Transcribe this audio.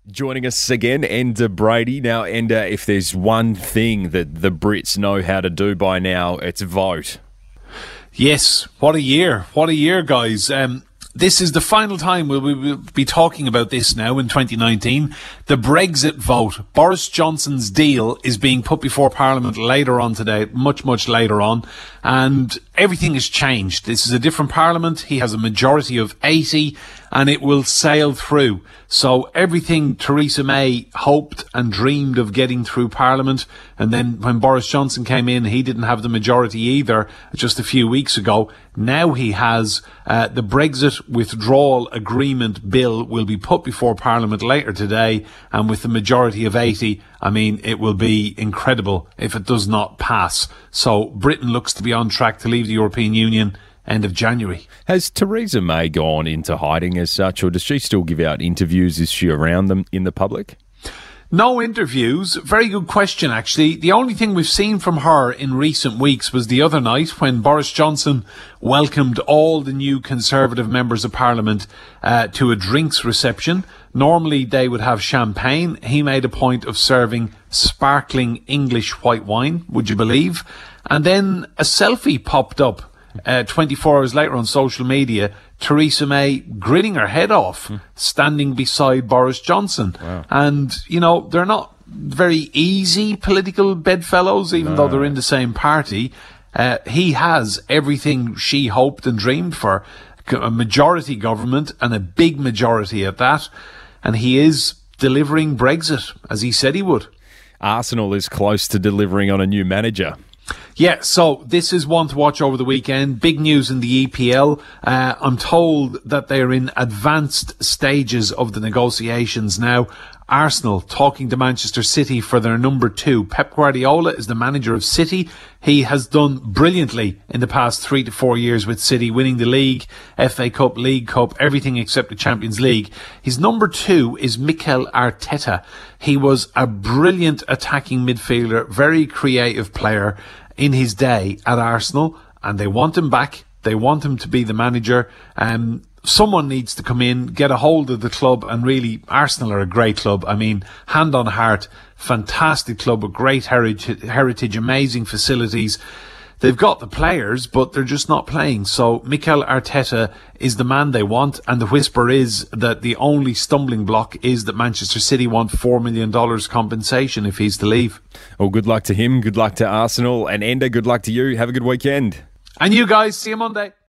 Joining us again, Enda Brady. Now, Enda, if there's one thing that the Brits know how to do by now, it's vote. Yes, what a year. What a year, guys. This is the final time we'll be talking about this now in 2019. The Brexit vote. Boris Johnson's deal is being put before Parliament later on today, much later on. And everything has changed. This is a different Parliament. He has a majority of 80 and it will sail through. So everything Theresa May hoped and dreamed of getting through Parliament, and then when Boris Johnson came in, he didn't have the majority either just a few weeks ago. Now he has the Brexit withdrawal agreement bill will be put before Parliament later today, and with the majority of 80, I mean, it will be incredible if it does not pass. So Britain looks to be on track to leave the European Union end of January. Has Theresa May gone into hiding as such, or does she still give out interviews? Is she around them in the public? No interviews. Very good question, actually. The only thing we've seen from her in recent weeks was the other night when Boris Johnson welcomed all the new Conservative members of Parliament to a drinks reception. Normally they would have champagne. He made a point of serving sparkling English white wine, would you believe? And then a selfie popped up 24 hours later on social media, Theresa May grinning her head off, standing beside Boris Johnson. Wow. And, you know, they're not very easy political bedfellows, even though they're in the same party. He has everything she hoped and dreamed for, a majority government, and a big majority at that. And he is delivering Brexit, as he said he would. Arsenal is close to delivering on a new manager. Yeah, so this is one to watch over the weekend. Big news in the EPL. I'm told that they're in advanced stages of the negotiations now. Arsenal talking to Manchester City for their number 2. Pep Guardiola is the manager of City. He has done brilliantly in the past 3 to 4 years with City, winning the league, FA Cup, League Cup, everything except the Champions League. His number 2 is Mikel Arteta. He was a brilliant attacking midfielder, very creative player in his day at Arsenal, and they want him back. They want him to be the manager. Someone needs to come in, get a hold of the club, and really, Arsenal are a great club. I mean, hand on heart, fantastic club with great heritage, amazing facilities. They've got the players, but they're just not playing. So Mikel Arteta is the man they want, and the whisper is that the only stumbling block is that Manchester City want $4 million compensation if he's to leave. Well, good luck to him, good luck to Arsenal, and Enda, good luck to you. Have a good weekend. And you guys, see you Monday.